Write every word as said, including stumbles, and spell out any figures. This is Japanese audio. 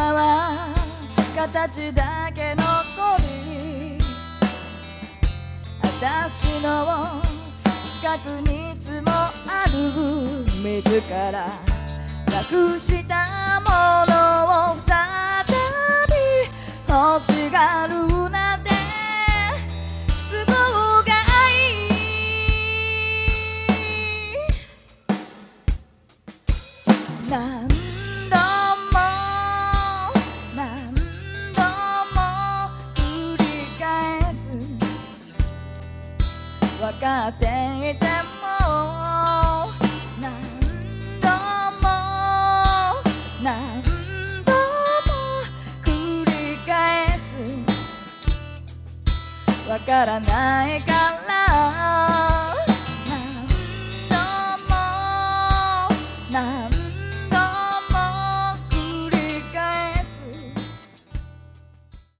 今は形だけ残り、私の近くにいつもある自らなくしたものを再び欲しがるなんて都合がいい。何度も何度も繰り返す、分かっていても何度も何度も繰り返す、わからないから